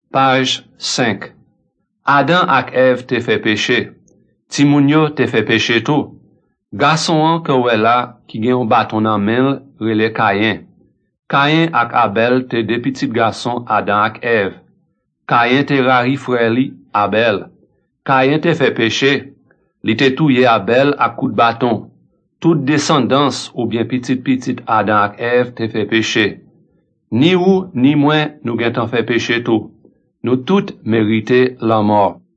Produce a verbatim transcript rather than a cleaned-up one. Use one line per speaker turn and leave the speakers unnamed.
Page cinq. Adam ak Ève te fait péché. Ti moun yo te fait péché tout. Garçon an ke wè la ki gen yon baton nan men rele Kayen. Kayen ak Abel te de petit garçon Adam ak Ève. Kayen te rari frère li Abel. Kayen te fait péché. Li te touye Abel ak coup de bâton. Toute descendance ou bien petit-petit Adam ak Ève te fait péché. Ni ou ni moi nous gen tan fait péché tout. Nous toutes mérité la mort.